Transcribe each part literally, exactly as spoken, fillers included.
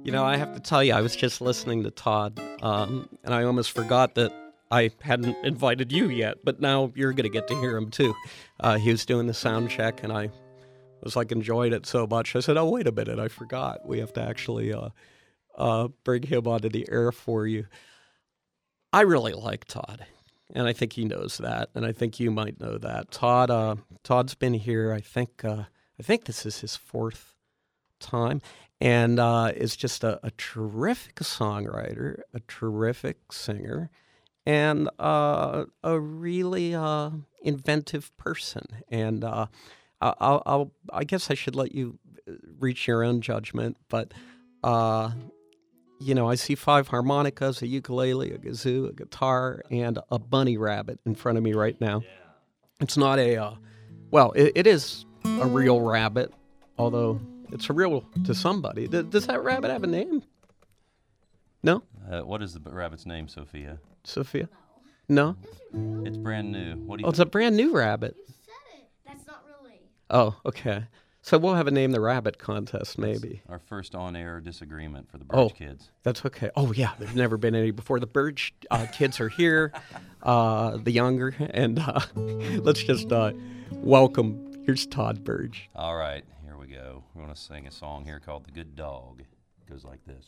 You know, I have to tell you, I was just listening to Todd, um, and I almost forgot that I hadn't invited you yet, but now you're going to get to hear him too. Uh, he was doing the sound check, and I was like, enjoyed it so much. I said, oh, wait a minute, I forgot. We have to actually uh, uh, bring him onto the air for you. I really like Todd, and I think he knows that, and I think you might know that. Todd, uh, Todd's been here, I think, uh, I think this is his fourth time. And uh, is just a, a terrific songwriter, a terrific singer, and uh, a really uh, inventive person. And uh, I'll, I'll, I guess I should let you reach your own judgment. But, uh, you know, I see five harmonicas, a ukulele, a kazoo, a guitar, and a bunny rabbit in front of me right now. It's not a, uh, well, it, it is a real rabbit, although... It's real to somebody. Does, does that rabbit have a name? No? Uh, what is the rabbit's name, Sophia? Sophia? No? It's brand new. What do you Oh, it's a brand new rabbit. You said it. That's not really. Oh, okay. So we'll have a Name the Rabbit contest, maybe. Our first on-air disagreement for the Burge Oh, kids. That's okay. Oh, yeah, there's never been any before. The Burge uh, kids are here, uh, the younger, and uh, let's just uh, welcome. Here's Todd Burge. All right, here we go. We're going to sing a song here called The Good Dog. It goes like this.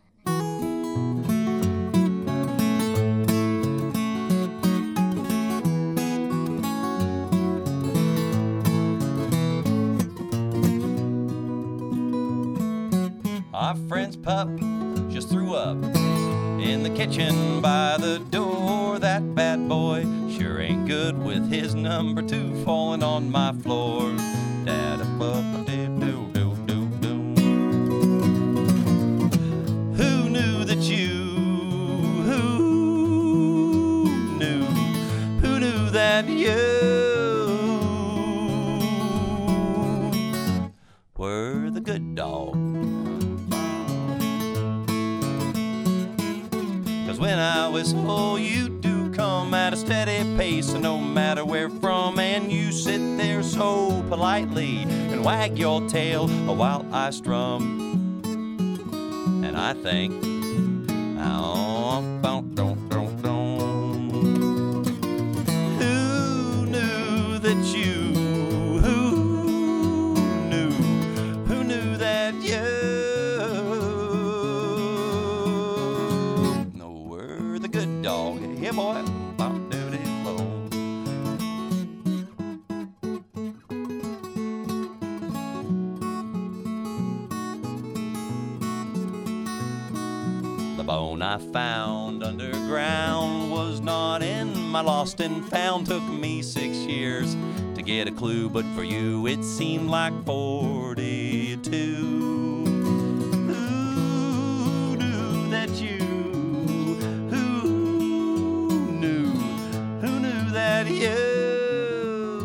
Our friend's pup just threw up in the kitchen by the door. That bad boy sure ain't good with his number two falling on my floor. Da-da-ba-ba-dee-doo-doo-doo-doo. Who knew that you, who knew, who knew that you were the good dog? When I whistle, you do come at a steady pace, and no matter where from, and you sit there so politely and wag your tail while I strum. And I think, oh, don't, don't, don't, don't. Who knew that you, who knew, who knew that you dog, yeah boy, bop doody low. The bone I found underground was not in my lost and found. Took me six years to get a clue, but for you it seemed like forty-two. Who knew that you you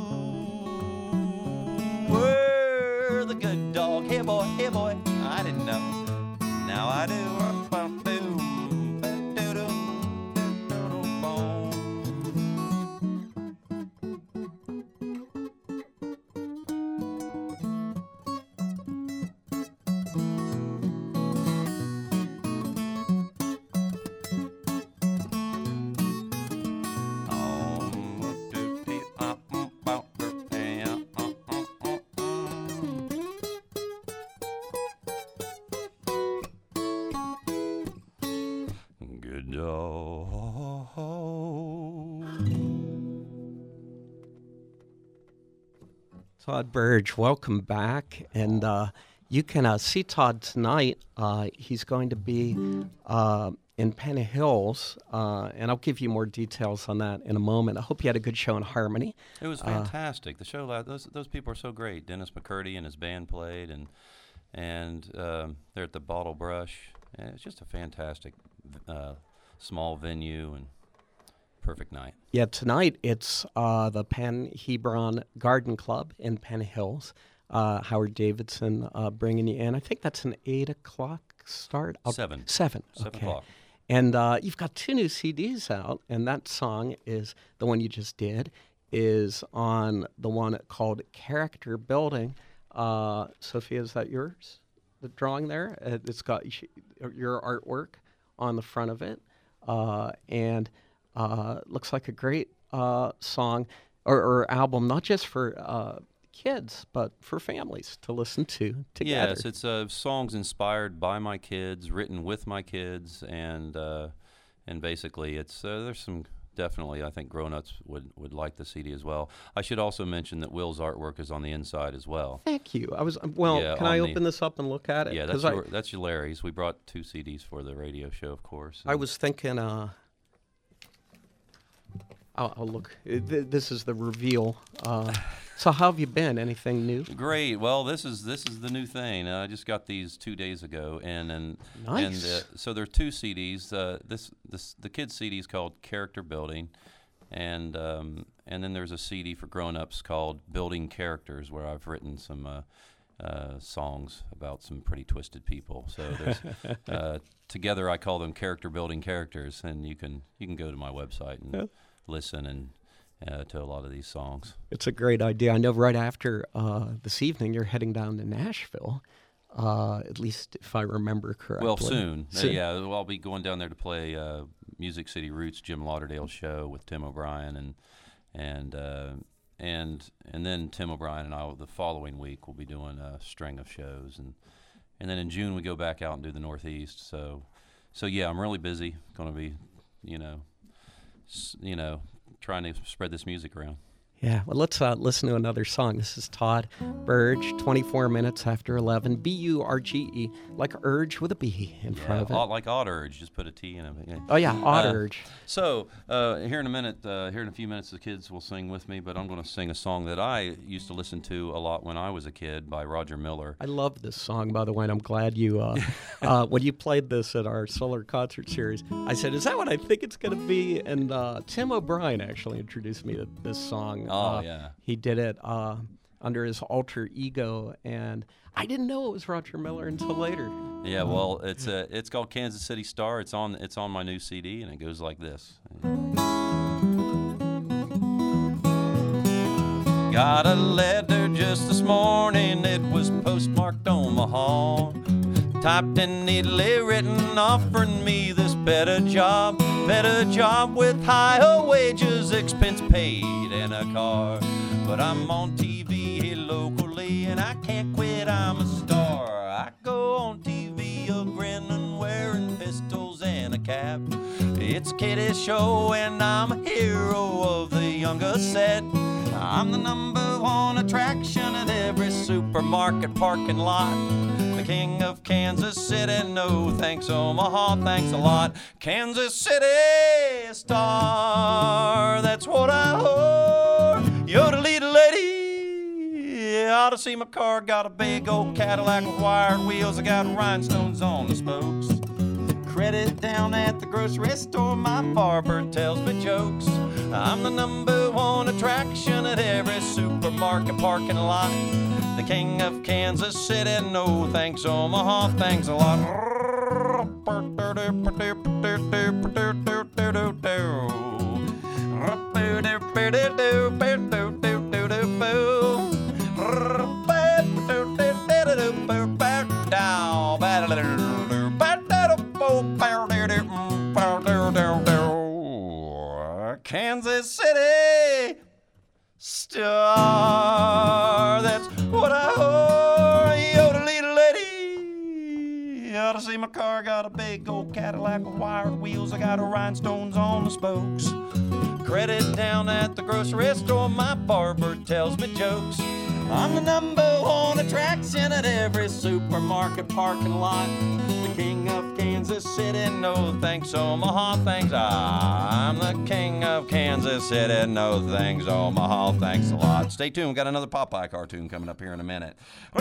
were the good dog. Here, boy, here, boy. I didn't know. Now I do. Todd Burge, welcome back. And uh, you can uh, see Todd tonight. Uh, he's going to be uh, in Penn Hills, uh, and I'll give you more details on that in a moment. I hope you had a good show in Harmony. It was fantastic. Uh, the show, those those people are so great. Dennis McCurdy and his band played, and and um, they're at the Bottle Brush. And it's just a fantastic uh, small venue and perfect night. Yeah, tonight it's uh, the Penn Hebron Garden Club in Penn Hills. Uh, Howard Davidson uh, bringing you in. I think that's an eight o'clock start. I'll, Seven. Seven. Seven okay. o'clock. And uh, you've got two new C Ds out, and that song is the one you just did. Is on the one called Character Building. Uh, Sophia, is that yours? the drawing there. Uh, It's got sh- your artwork on the front of it, uh, and uh, looks like a great uh, song or, or album, not just for uh, kids, but for families to listen to together. Yes, it's uh, songs inspired by my kids, written with my kids, and uh, and basically it's uh, there's some definitely I think grown-ups would, would like the C D as well. I should also mention that Will's artwork is on the inside as well. Thank you. I was well. Yeah, can I on the- open this up and look at it? Yeah, 'Cause that's I, your, that's your Larry's. We brought two C Ds for the radio show, of course. I was thinking. Uh, I'll, I'll look. uh, th- This is the reveal. Uh, so how have you been? Anything new? Great. Well, this is this is the new thing. Uh, I just got these two days ago, and and Nice. and uh, so there are two C Ds. Uh, this this the kids' C D is called Character Building, and um, and then there's a C D for grown-ups called Building Characters, where I've written some uh, uh, songs about some pretty twisted people. So there's uh, together I call them Character Building Characters, and you can you can go to my website and Yeah. listen and uh, to a lot of these songs. It's a great idea. I know right after uh, this evening you're heading down to Nashville, uh, at least if I remember correctly. Well, soon. Uh, Soon. yeah, well, I'll be going down there to play uh, Music City Roots, Jim Lauderdale show with Tim O'Brien, and and uh, and and then Tim O'Brien and I the following week will be doing a string of shows, and and then in June we go back out and do the Northeast. So so yeah, I'm really busy. Going to be, you know, s- you know, trying to spread this music around. Yeah, well, let's uh, listen to another song. This is Todd Burge, twenty-four minutes after eleven, B U R G E, like urge with a B in front Yeah, of it. odd- like Odd Urge, just put a T in it. Yeah. Oh, yeah, Odd Uh, Urge. So uh, here in a minute, uh, here in a few minutes, the kids will sing with me. But I'm going to sing a song that I used to listen to a lot when I was a kid by Roger Miller. I love this song, by the way, and I'm glad you, uh, uh, when you played this at our Solar Concert Series, I said, is that what I think it's going to be? And uh, Tim O'Brien actually introduced me to this song. Oh, Uh, yeah. He did it uh, under his alter ego, and I didn't know it was Roger Miller until later. Yeah, well, it's uh, it's called Kansas City Star. It's on it's on my new C D, and it goes like this. Got a letter just this morning. It was postmarked Omaha. Typed and neatly written, offering me this better job, better job with higher wages, expense paid, and a car. But I'm on T V here locally, and I can't quit, I'm a star. I go on T V a grinning, wearing pistols and a cap. It's a kiddie show, and I'm a hero of the younger set. I'm the number one attraction at every supermarket parking lot. The king of Kansas City, no thanks Omaha, thanks a lot. Kansas City Star, that's what I whore. Yodelee-lady, you ought to see my car. Got a big old Cadillac with wired wheels. I got rhinestones on the spokes. Credit down at the grocery store, my barber tells me jokes. I'm the number one attraction at every supermarket parking lot. The king of Kansas City, no thanks Omaha, thanks a lot. Kansas City Star, that's what I whore. Yodelee-lady, you ought to see my car. Got a big old Cadillac with wired wheels. I got rhinestones on the spokes. Credit down at the grocery store, my barber tells me jokes. I'm the number one attraction at every supermarket parking lot. The king of Kansas City, no thanks Omaha, thanks. I'm the king of Kansas City, no thanks Omaha, thanks a lot. Stay tuned, we got another Popeye cartoon coming up here in a minute.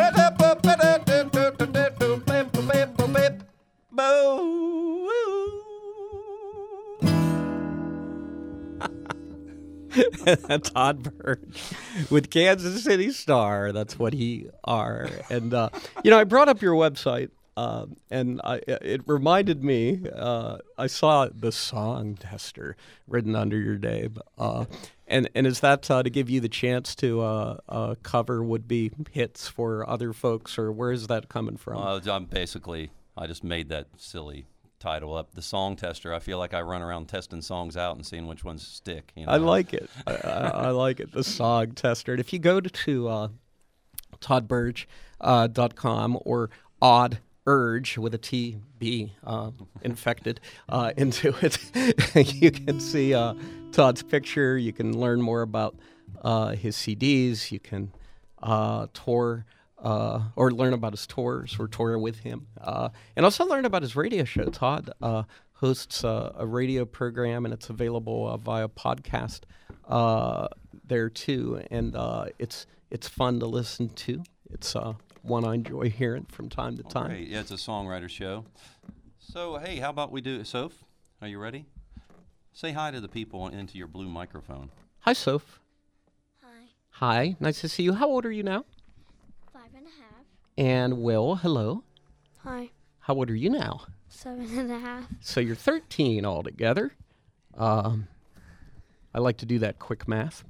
Todd Burge with Kansas City Star. That's what he are. And, uh, you know, I brought up your website Um, and I, it reminded me, uh, I saw the song tester written under your name. Uh, and, and is that uh, to give you the chance to uh, uh, cover would-be hits for other folks, or where is that coming from? Uh, I'm basically, I just made that silly title up, the song tester. I feel like I run around testing songs out and seeing which ones stick. You know? I like it. I, I, I like it, the song tester. And if you go to uh, todd burge dot com uh, or Odd Urge with a T B uh, infected uh, into it, you can see uh, Todd's picture. You can learn more about uh, his C Ds. You can uh, tour uh, or learn about his tours or tour with him. Uh, and also learn about his radio show. Todd uh, hosts uh, a radio program, and it's available uh, via podcast uh, there too. And uh, it's it's fun to listen to. It's uh, one I enjoy hearing from time to time. Great. Yeah, it's a songwriter show. So, hey, how about we do, Soph, are you ready? Say hi to the people into your blue microphone. Hi, Soph. Hi. Hi, nice to see you. How old are you now? Five and a half. And Will, hello. Hi. How old are you now? Seven and a half. So you're thirteen altogether. Um, I like to do that quick math.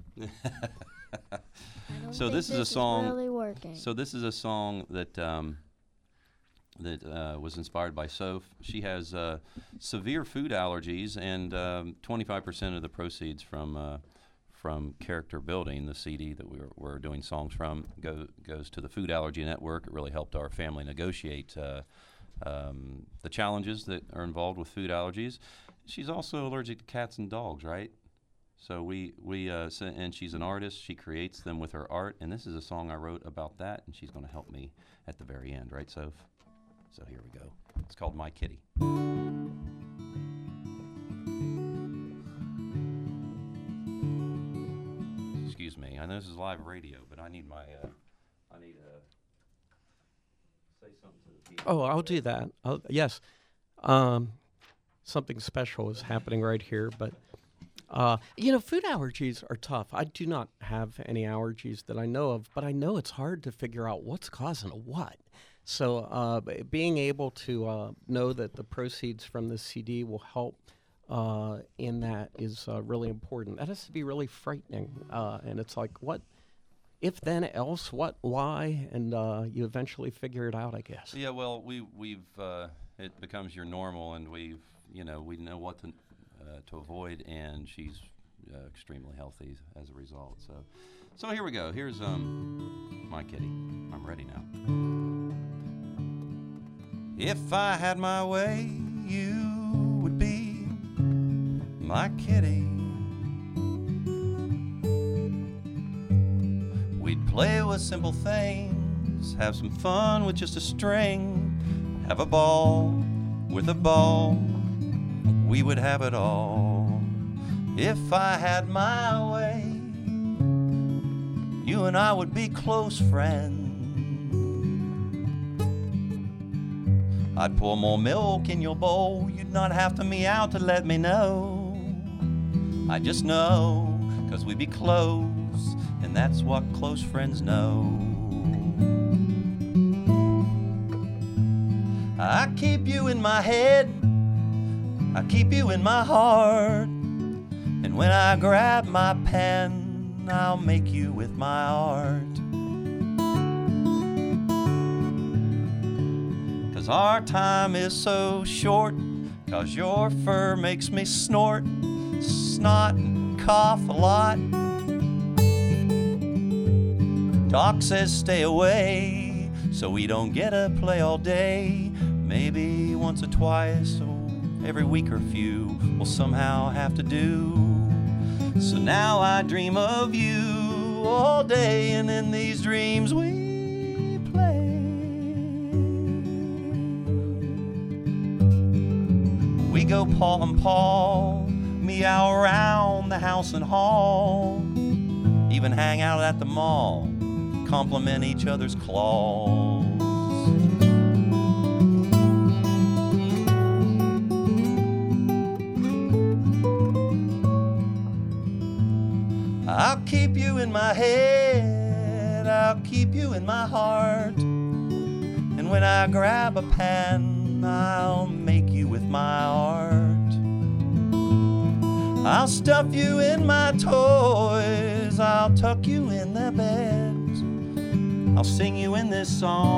I don't So think this is a song- Is really working. So this is a song that um, that uh, was inspired by Soph. She has uh, severe food allergies, and um, twenty-five percent of the proceeds from uh, from Character Building, the C D that we were, we're doing songs from, go, goes to the Food Allergy Network. It really helped our family negotiate uh, um, the challenges that are involved with food allergies. She's also allergic to cats and dogs, right? So we, we uh, s- and she's an artist. She creates them with her art, and this is a song I wrote about that, and she's going to help me at the very end, right, Soph? So here we go. It's called My Kitty. Excuse me. I know this is live radio, but I need my, uh, I need to say something to the people. Oh, I'll do that. I'll, yes. Um, something special is happening right here, but uh, you know, food allergies are tough. I do not have any allergies that I know of, but I know it's hard to figure out what's causing what. So uh, b- being able to uh, know that the proceeds from this C D will help uh, in that is uh, really important. That has to be really frightening. Uh, and it's like, what, if then else, what, why? And uh, you eventually figure it out, I guess. Yeah, well, we we've uh, it becomes your normal, and we've you know we know what to uh, to avoid, and she's uh, extremely healthy as a result. So, so here we go. Here's um My Kitty. I'm ready now. If I had my way, you would be my kitty. We'd play with simple things, have some fun with just a string, have a ball with a ball. We would have it all. If I had my way, you and I would be close friends. I'd pour more milk in your bowl. You'd not have to meow to let me know. I just know, 'cause we'd be close, and that's what close friends know. I keep you in my head, I keep you in my heart, and when I grab my pen, I'll make you with my art. 'Cause our time is so short, 'cause your fur makes me snort, snot and cough a lot. Doc says stay away, so we don't get to play all day. Maybe once or twice, or every week or few, we'll somehow have to do. So now I dream of you all day, and in these dreams we play. We go paw and paw, meow around the house and hall, even hang out at the mall, compliment each other's claws. I'll keep you in my head, I'll keep you in my heart, and And when I grab a pen, I'll make you with my art. I'll stuff you in my toys, I'll tuck you in their beds, I'll sing you in this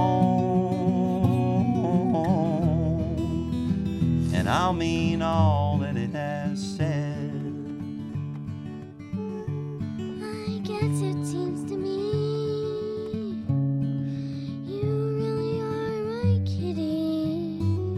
song, and I'll mean all that it has said. I guess it seems to me you really are my kitty.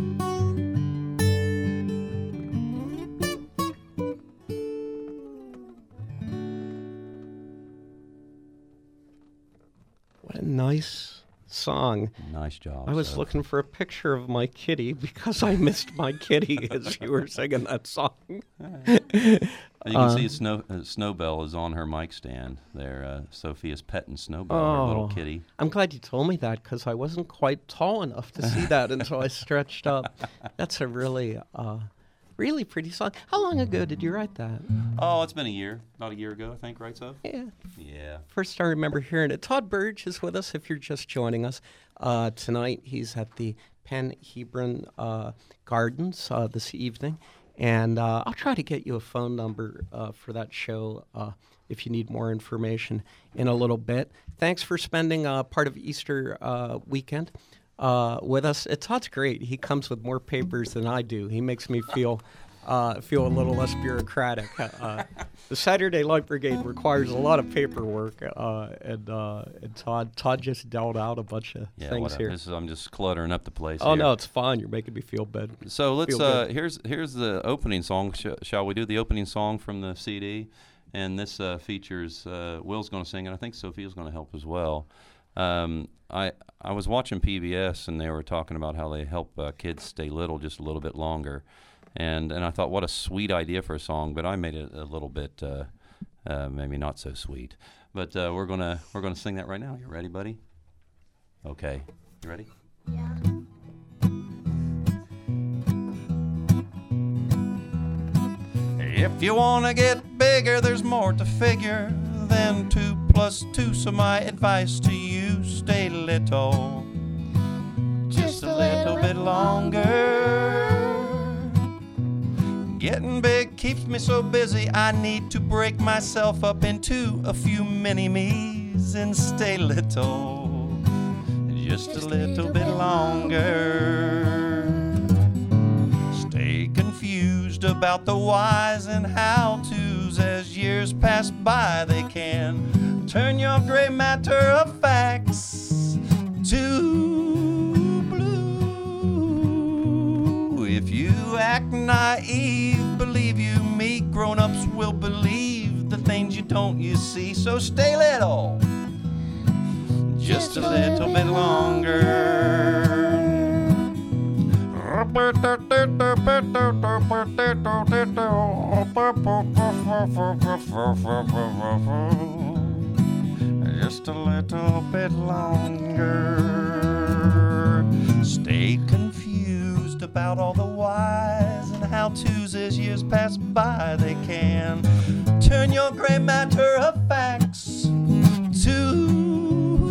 What a nice song. Nice job. I was Seth. looking for a picture of my kitty because I missed my kitty as you were singing that song. You can Uh, see Snow, uh, Snowbell is on her mic stand there. Uh, Sophia's petting Snowbell, her little Oh. kitty. I'm glad you told me that because I wasn't quite tall enough to see that until I stretched up. That's a really, uh, really pretty song. How long ago did you write that? Oh, it's been a year. About a year ago, I think, right, Soph? Yeah. Yeah. First I remember hearing it. Todd Burge is with us if you're just joining us. Uh, tonight he's at the Penn Hebron uh, Gardens uh, this evening. And uh, I'll try to get you a phone number uh, for that show uh, if you need more information in a little bit. Thanks for spending uh, part of Easter uh, weekend uh, with us. Uh, Todd's great. He comes with more papers than I do. He makes me feel uh, feel a little less bureaucratic. Uh, the Saturday Light Brigade requires a lot of paperwork, uh, and, uh, and Todd Todd just dealt out a bunch of Yeah, things whatever. here. This is, I'm just cluttering up the place Oh here. no, it's fine. You're making me feel bad. So let's, Feel uh, good. here's here's the opening song. Sh- shall we do the opening song from the C D? And this uh, features, uh, Will's going to sing, and I think Sophia's going to help as well. Um, I I was watching P B S, and they were talking about how they help uh, kids stay little just a little bit longer. And and I thought, what a sweet idea for a song, but I made it a little bit uh, uh, maybe not so sweet. But uh, we're gonna we're gonna sing that right now. You ready, buddy? Okay, you ready? Yeah. If you wanna get bigger, there's more to figure than two plus two. So my advice to you: stay little, just a little bit longer. Getting big keeps me so busy, I need to break myself up into a few mini-me's and stay little, just a little bit longer. Stay confused about the whys and how-tos. As years pass by, they can turn your gray matter of facts to blue. If you act naive, believe you me, grown-ups will believe the things you don't, you see. So stay little, just a little bit longer. Just a little bit longer. Stay confused about all the whys and how-tos. As years pass by, they can turn your gray matter of facts to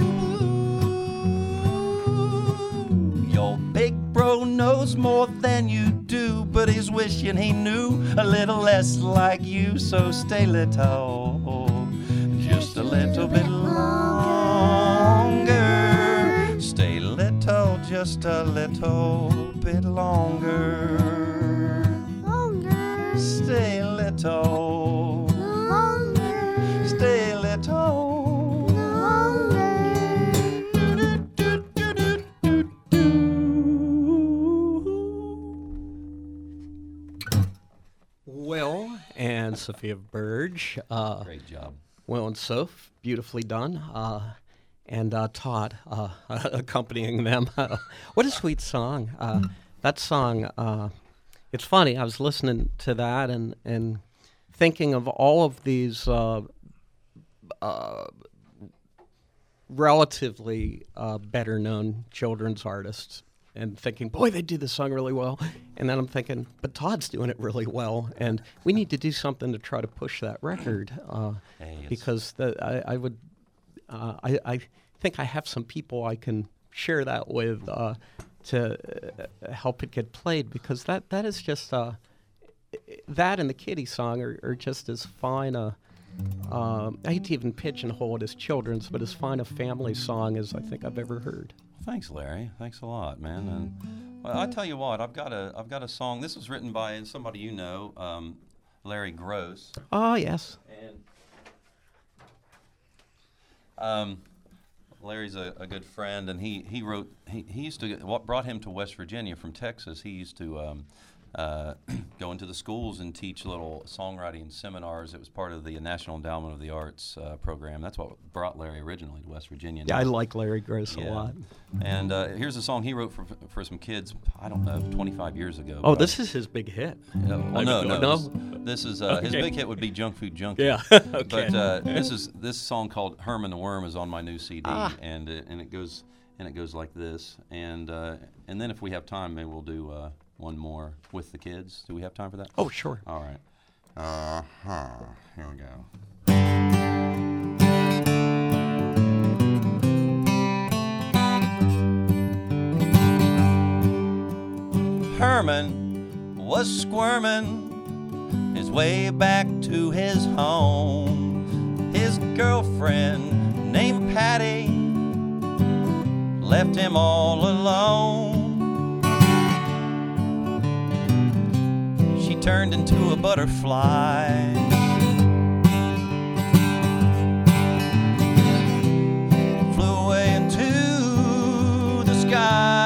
your big bro knows more than you do, but he's wishing he knew a little less like you. So stay little, just a little bit longer. Stay little, just a little bit longer. Longer. Stay little, Longer. stay little. Longer. Will and Sophia Burge. Uh, Great job. Will and Soph, beautifully done. Uh, and uh, Todd uh, accompanying them. What a sweet song. Uh, that song, uh, it's funny, I was listening to that and, and thinking of all of these uh, uh, relatively uh, better known children's artists and thinking, boy, they do this song really well. And then I'm thinking, but Todd's doing it really well. And we need to do something to try to push that record. Uh, Hey, it's- because the, I, I would, uh, I, I think I have some people I can share that with uh, to uh, help it get played, because that that is just uh, that and the Kitty song are, are just as fine a. Um, I hate to even pigeonhole it as children's, but as fine a family song as I think I've ever heard. Thanks, Larry. Thanks a lot, man. And well, I tell you what, I've got a I've got a song. This was written by somebody you know, um, Larry Gross. Oh yes. And um, Larry's a, a good friend, and he he wrote he, he used to get, what brought him to West Virginia from Texas. He used to. Um, Uh, go into the schools and teach little songwriting seminars. It was part of the National Endowment of the Arts uh, program. That's what brought Larry originally to West Virginia. Yeah, I like Larry Gross yeah. a lot. And uh, here's a song he wrote for for some kids, I don't know, twenty-five years ago. Oh, this is his big hit. Uh, well, I no, don't no, know. This, this is uh, his Okay. big hit would be Junk Food Junkie. Yeah. Okay. But uh, this is this song called Herman the Worm is on my new C D, Ah. and it, and it goes and it goes like this. And uh, and then if we have time, maybe we'll do uh, one more with the kids. Do we have time for that? Oh, sure. All right. Uh-huh. Here we go. Herman was squirming his way back to his home. His girlfriend named Patty left him all alone. She turned into a butterfly, flew away into the sky.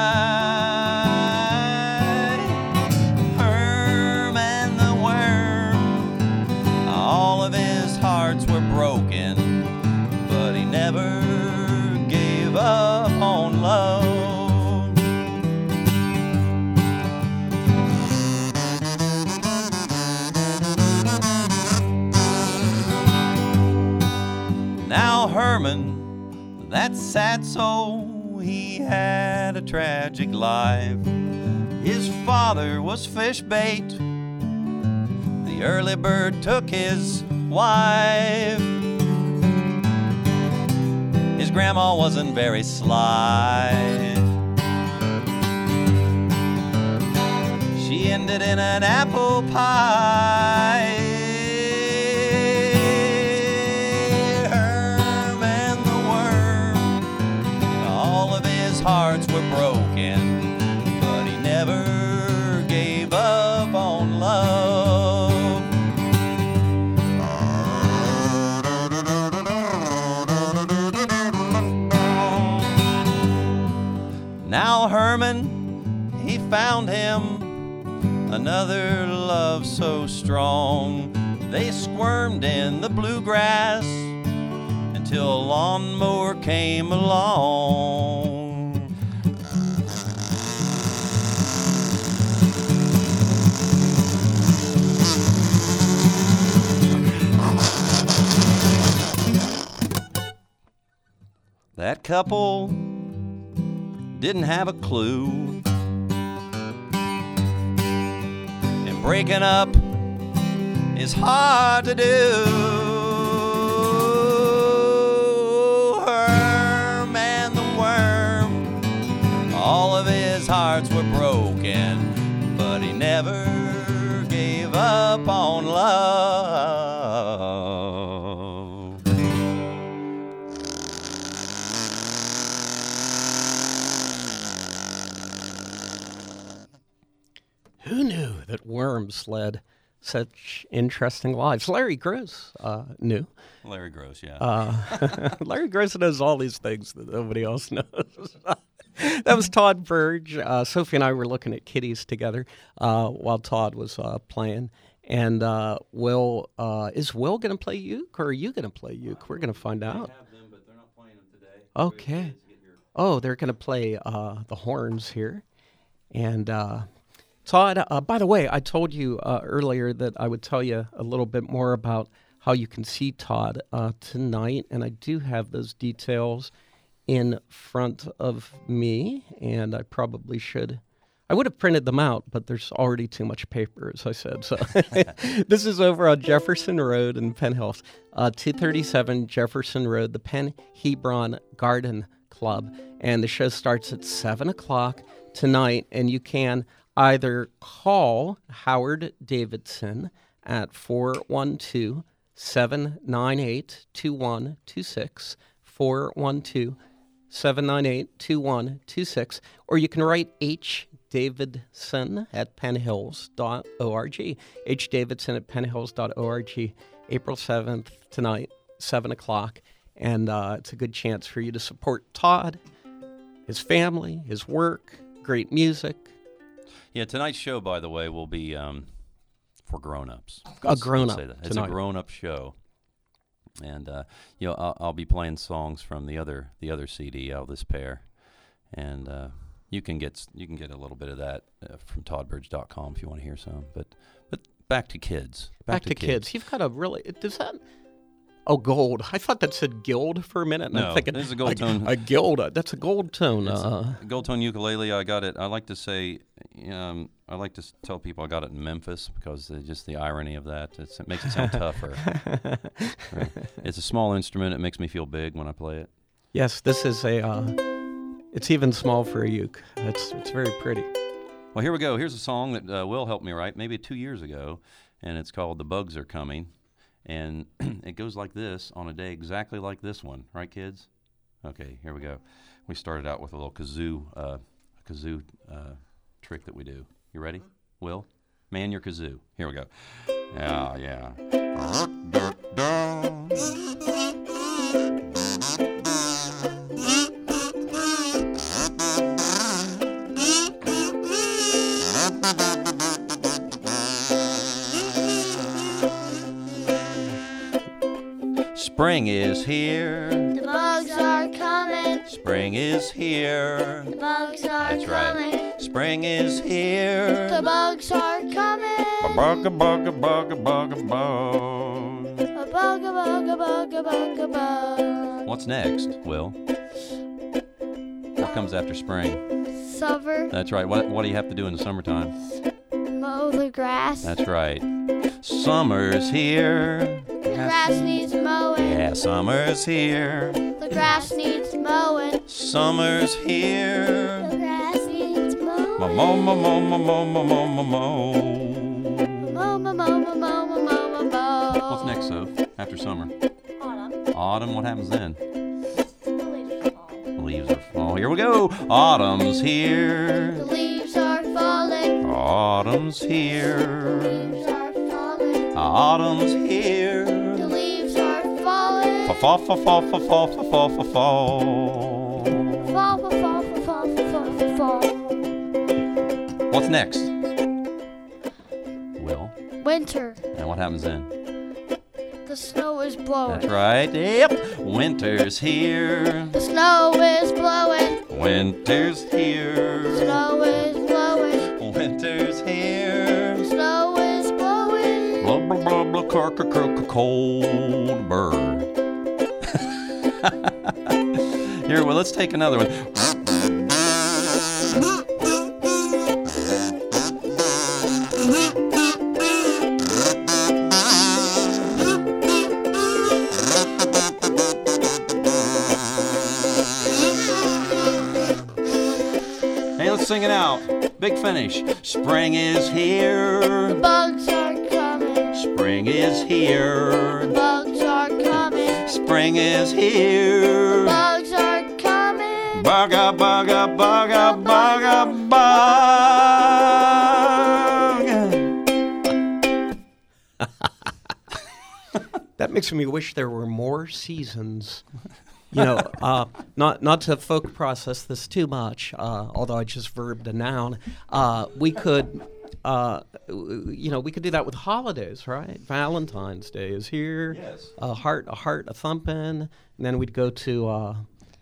Herman the worm, all of his hearts were broken, but he never gave up on love. Now Herman, that sad soul, he had a tragic life. His father was fish bait. The early bird took his wife. His grandma wasn't very sly. She ended in an apple pie. Herman the worm, all of his hearts were broken, but he never gave up on love. Now Herman, he found him another love so strong. They squirmed in the bluegrass until a lawnmower came along. That couple didn't have a clue. And breaking up is hard to do. Herman the worm, all of his hearts were broken, but he never gave up on love. Who knew that worms led such interesting lives? Larry Gross uh, knew. Larry Gross, yeah. Uh, Larry Gross knows all these things that nobody else knows. That was Todd Burge. Uh, Sophie and I were looking at kitties together uh, while Todd was uh, playing. And uh, Will, uh, is Will going to play uke, or are you going to play uke? We're going to find out. have them, but they're not playing them today. Okay. Oh, they're going to play uh, the horns here. And uh, Todd, uh, by the way, I told you uh, earlier that I would tell you a little bit more about how you can see Todd uh, tonight, and I do have those details in front of me, and I probably should. I would have printed them out, but there's already too much paper, as I said. So this is over on Jefferson Road in Penn Hills, uh, two thirty-seven Jefferson Road, the Penn Hebron Garden Club, and the show starts at seven o'clock tonight, and you can either call Howard Davidson at four one two, seven nine eight, two one two six, four one two, seven nine eight, two one two six, or you can write H. Davidson at penhills dot org. H. Davidson at penhills dot org. April seventh, tonight, seven o'clock. And uh, it's a good chance for you to support Todd, his family, his work, great music. Yeah, tonight's show, by the way, will be um, for grown-ups. A grown-up say that. It's tonight. a grown-up show. And, uh, you know, I'll, I'll be playing songs from the other the other C D out of this pair. And... Uh, You can get you can get a little bit of that uh, from todd burge dot com if you want to hear some. But but back to kids. Back, back to, to kids. kids. You've got a really does that? Oh, gold. I thought that said guild for a minute. And no, I'm thinking, this is a gold a, tone. A guild. That's a gold tone. Uh, a gold tone ukulele. I got it. I like to say, um, I like to tell people I got it in Memphis because uh, just the irony of that. It's, it makes it sound tougher. Right. It's a small instrument. It makes me feel big when I play it. Yes, this is a. Uh, It's even small for a uke. It's it's very pretty. Well, here we go. Here's a song that uh, Will helped me write maybe two years ago, and it's called "The Bugs Are Coming," and it goes like this on a day exactly like this one, right, kids? Okay, here we go. We started out with a little kazoo, uh, a kazoo uh, trick that we do. You ready, Will? Man your kazoo. Here we go. Yeah, yeah. Spring is here. The bugs are coming. Spring is here. The bugs are That's coming. right. Spring is here. The bugs are coming. A bug, a bug, a bug, a bug, a bug. A bug, a bug, a bug, a bug, a bug. What's next, Will? What comes after spring? Summer. That's right. What What do you have to do in the summertime? Mow the grass. That's right. Summer's here. The grass needs mowing. Yeah, summer's here. The grass needs mowing. Summer's here. The grass needs mowing. Mo mo mo mo mo mo mo mo mo mo. Mow, mow, mow, mow, mow, mow, mow, mow. What's next, Soph? After summer? Autumn. Autumn. What happens then? The leaves fall. The leaves are fall. Here we go. Autumn's here. The leaves are falling. Autumn's The here. leaves are falling. Autumn's here. The leaves are falling. Fa fa fa fa fa fa fa fa fa fa. Fall, fall, fall, fall, fall, fall, fall. What's next? Will. Winter. And what happens then? The snow is blowing. That's right. Yep. Winter's here. The snow is blowing. Winter's here. Snow is blowing. Winter's here. Snow is blowing. Blah blah blah blah. Croak a croak a cold bird. Here, well, let's take another one. Hey, let's sing it out. Big finish. Spring is here. The bugs are coming. Spring is here. The bugs are coming. Spring is here. Bugs are coming. Bugga, bugga, bugga, bugga, bug. That makes me wish there were more seasons. You know, uh, not not to folk process this too much, uh, although I just verbed a noun. Uh, we could, uh, you know, we could do that with holidays, right? Valentine's Day is here. Yes. A heart, a heart, a thumping, and then we'd go to uh,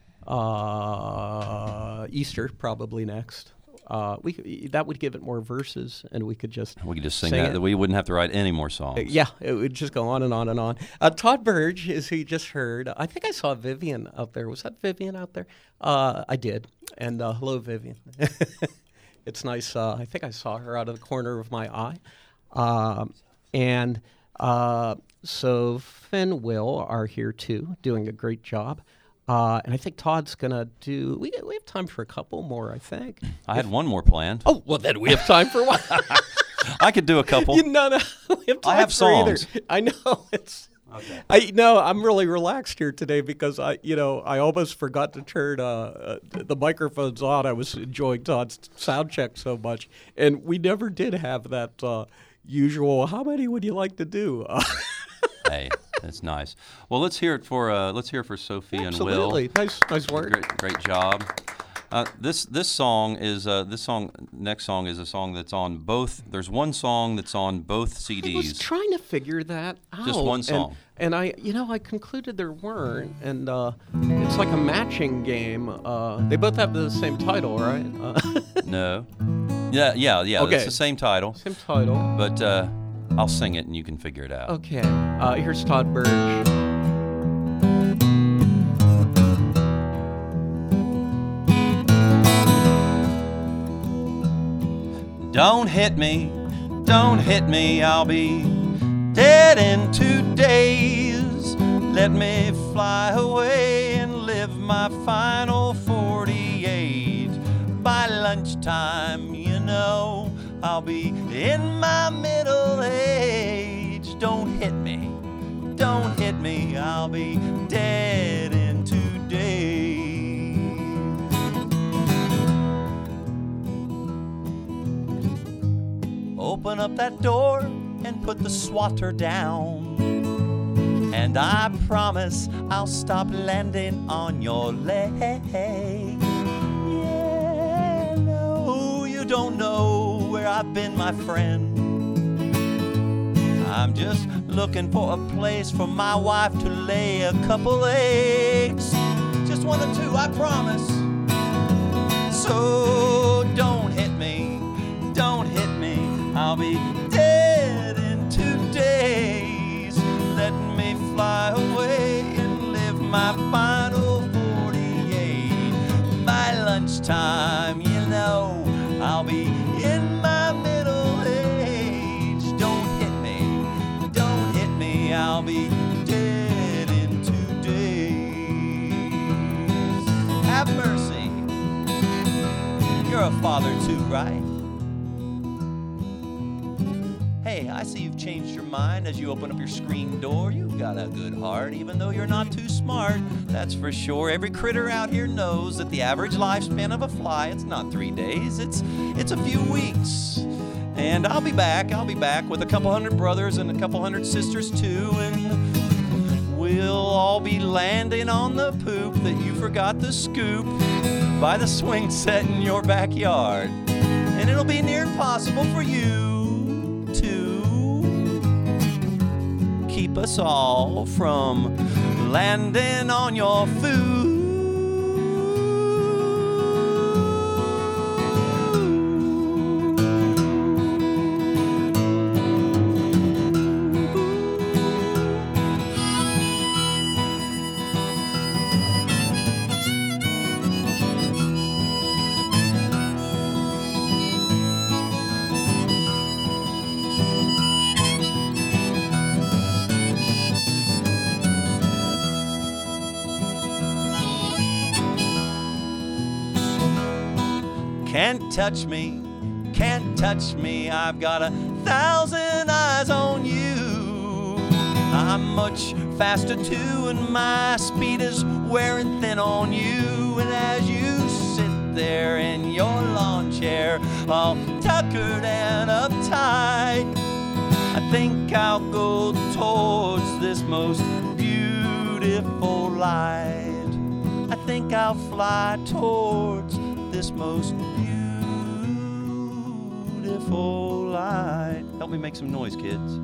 uh, Easter probably next. Uh, we could, that would give it more verses, and we could just We could just sing, sing that. it. that We wouldn't have to write any more songs. Uh, Yeah, it would just go on and on and on. Uh, Todd Burge, as you just heard, I think I saw Vivian out there. Was that Vivian out there? Uh, I did. And uh, hello, Vivian. It's nice. Uh, I think I saw her out of the corner of my eye. Um, and uh, so Finn and Will are here too, doing a great job. Uh, and I think Todd's going to do, we, we have time for a couple more, I think. I had one more planned. Oh, well, then we have time for one. I could do a couple. You, no, no, we have time I have for songs. either. I know. It's. Okay. I no, I'm really relaxed here today because I, you know, I almost forgot to turn uh, uh, the microphones on. I was enjoying Todd's sound check so much, and we never did have that uh, usual. How many would you like to do? Uh, Hey, that's nice. Well, let's hear it for uh, let's hear it for Sophie and Will. Absolutely, nice, nice work. Great, great job. Uh, this this song is uh, this song next song is a song that's on both. There's one song that's on both C Ds. I was trying to figure that out. Just one song. And, and I, you know, I concluded there weren't, and uh, it's like a matching game. Uh, they both have the same title, right? Uh, No. Yeah, yeah, yeah. Okay. It's the same title, same title. but uh, I'll sing it and you can figure it out. Okay. Uh, here's Todd Birch. Don't hit me, don't hit me, I'll be dead in two days. Let me fly away and live my final forty-eight. By lunchtime, you know, I'll be in my middle age. Don't hit me, don't hit me, I'll be dead in two days. Open up that door and put the swatter down, and I promise I'll stop landing on your leg. Yeah, no, you don't know where I've been, my friend. I'm just looking for a place for my wife to lay a couple eggs. Just one or two, I promise. So don't hit me, don't hit me, I'll be dead in two days. Let me fly away and live my final forty-eight. By lunchtime, you know, I'll be in my middle age. Don't hit me, don't hit me, I'll be dead in two days. Have mercy. You're a father too, right? Hey, I see you've changed your mind as you open up your screen door. You've got a good heart, even though you're not too smart. That's for sure. Every critter out here knows that the average lifespan of a fly, it's not three days, it's it's a few weeks. And I'll be back, I'll be back with a couple hundred brothers and a couple hundred sisters too, and we'll all be landing on the poop that you forgot to scoop by the swing set in your backyard. And it'll be near impossible for you to keep us all from landing on your food. Can't touch me, can't touch me, I've got a thousand eyes on you. I'm much faster too, and my speed is wearing thin on you. And as you sit there in your lawn chair, all tuckered and uptight, I think I'll go towards this most beautiful light. I think I'll fly towards this most beautiful light. Help me make some noise, kids.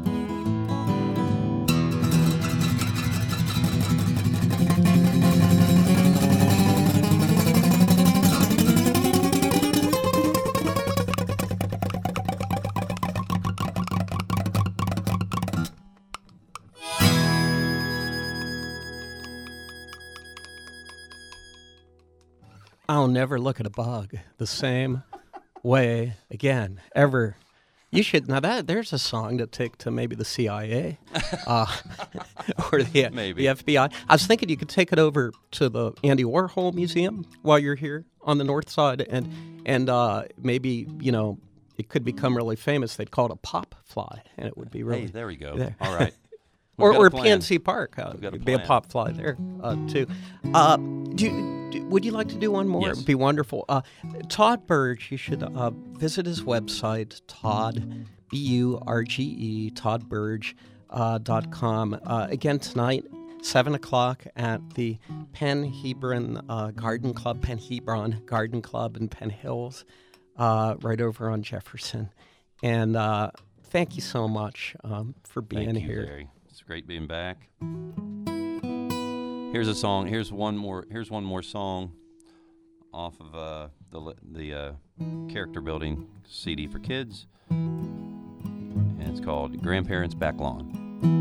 I'll never look at a bug the same way again, ever. You should now that there's a song to take to maybe the C I A, uh, or the, Maybe. the F B I. I was thinking you could take it over to the Andy Warhol Museum while you're here on the north side, and and uh, maybe you know it could become really famous. They'd call it a pop fly, and it would be really Hey, there we go. there. All right. or We've got or a plan. P N C Park. Uh, We've got a it'd be a plan. pop fly there uh, too. Uh, do, you- do would you like to do one more? Yes. It would be wonderful. Uh, Todd Burge, you should uh, visit his website, Todd B U R G E Todd Burge uh, dot com. Uh, again tonight, seven o'clock at the Penn Hebron uh, Garden Club, Penn Hebron Garden Club in Penn Hills, uh, right over on Jefferson. And uh, thank you so much um, for being Thank you, here. Larry. It's great being back. Here's a song. Here's one more. Here's one more song off of uh, the the uh, character building C D for kids, and it's called "Grandparents' Back Lawn."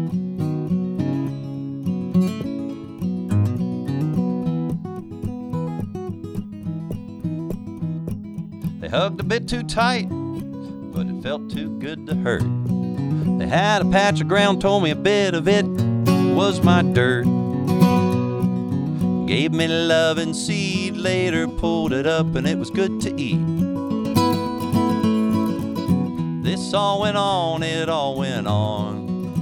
They hugged a bit too tight, but it felt too good to hurt. They had a patch of ground, told me a bit of it was my dirt. Gave me love and seed, later pulled it up and it was good to eat. This all went on, it all went on.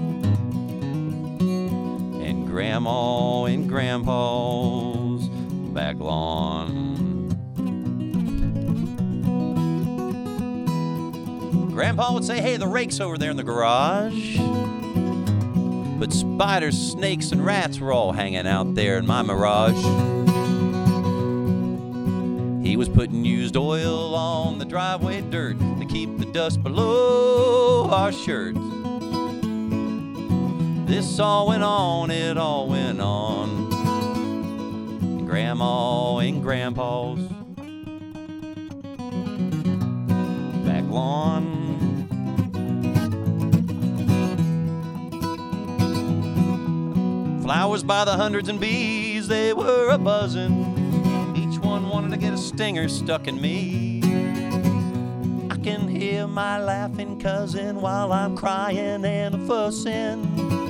And Grandma and Grandpa's back lawn. Grandpa would say, hey, the rake's over there in the garage. But spiders, snakes, and rats were all hanging out there in my mirage. He was putting used oil on the driveway dirt to keep the dust below our shirts. This all went on, it all went on. And Grandma and Grandpa's back lawn. Flowers by the hundreds and bees, they were a buzzing. Each one wanted to get a stinger stuck in me. I can hear my laughing cousin while I'm crying and a fussing.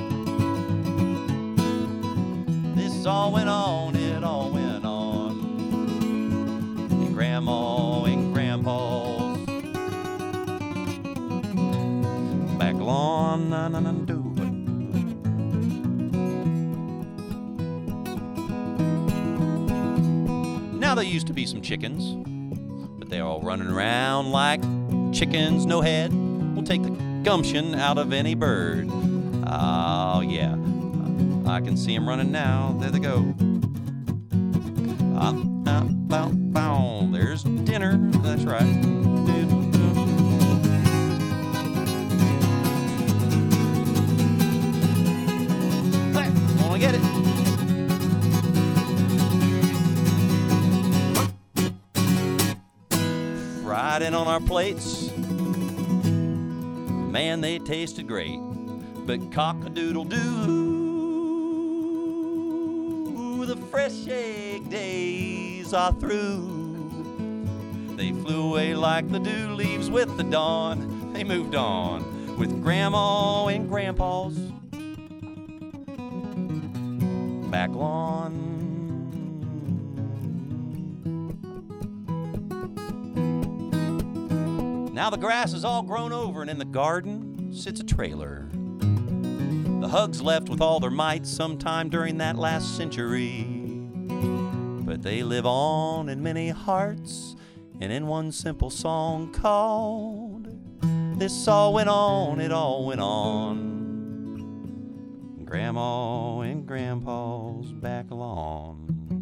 This all went on, it all went on. And Grandma and Grandpa's back lawn, na na na do. Now there used to be some chickens, but they're all running around like chickens, no head. We'll take the gumption out of any bird. Oh, yeah. I can see them running now. There they go. Ah, ah, bow, bow. There's dinner. That's right. Hey, wanna get it? Fried in on our plates. Man, they tasted great. But cock-a-doodle-doo, the fresh egg days are through. They flew away like the dew leaves with the dawn. They moved on with Grandma and Grandpa's back lawn. Now the grass is all grown over, and in the garden sits a trailer. The Hugs left with all their might sometime during that last century. But they live on in many hearts, and in one simple song called This All Went On, It All Went On. Grandma and Grandpa's back lawn.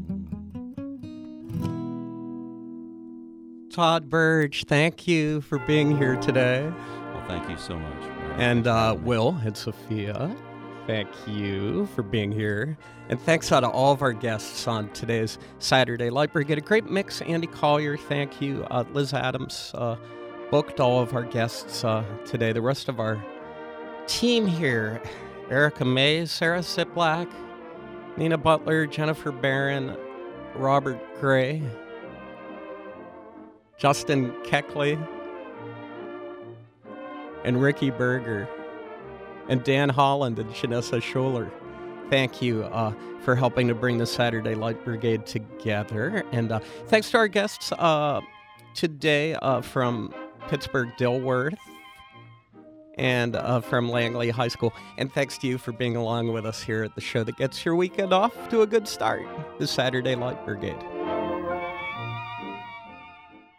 Todd Burge, thank you for being here today. Well, thank you so much. And uh, Will and Sophia, thank you for being here. And thanks out to all of our guests on today's Saturday Library. Get a great mix. Andy Collier, thank you. Uh, Liz Adams uh, booked all of our guests uh, today. The rest of our team here, Erica Mays, Sarah Siplak, Nina Butler, Jennifer Barron, Robert Gray, Justin Keckley, and Ricky Berger, and Dan Holland and Janessa Scholler. Thank you uh, for helping to bring the Saturday Light Brigade together. And uh, thanks to our guests uh, today uh, from Pittsburgh Dilworth and uh, from Langley High School. And thanks to you for being along with us here at the show that gets your weekend off to a good start, the Saturday Light Brigade.